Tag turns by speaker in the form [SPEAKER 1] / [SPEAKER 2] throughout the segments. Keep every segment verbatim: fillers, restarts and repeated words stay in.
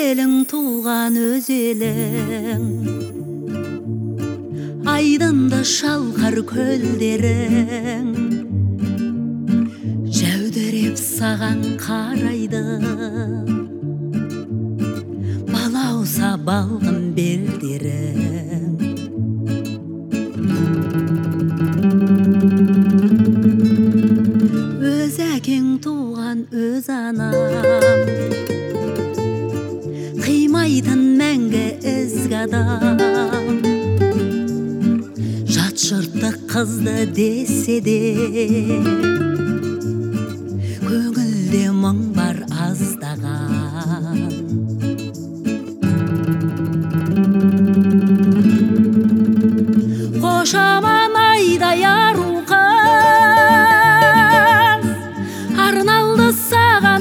[SPEAKER 1] елің туған өз елің, айдында шалқар көлдерің, жәудіреп саған қарайды, балауса балғын белдерің. Өз әкең туған өз анаң, қимайтын мәңгі ізгі адам, жат жұртты қызды десе де, көңілде мұң бар аздаған. Қошаман айдай ару қыз, арналды саған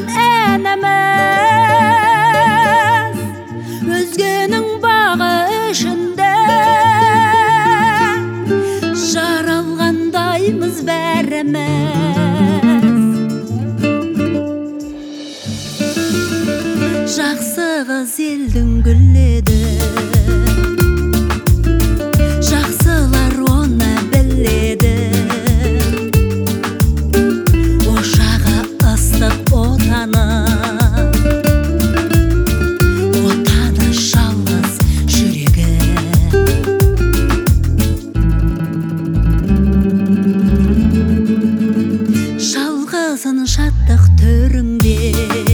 [SPEAKER 1] әніміз, өзгенің бағы ішінде жаралғандаймыз бәріміз. Жақсы қыз елдің гүлі еді, жақсылар оны біледі, ошағы ыстық отаны, отаны жалғыз жүрегі. Жалғызын шаттық төріңде,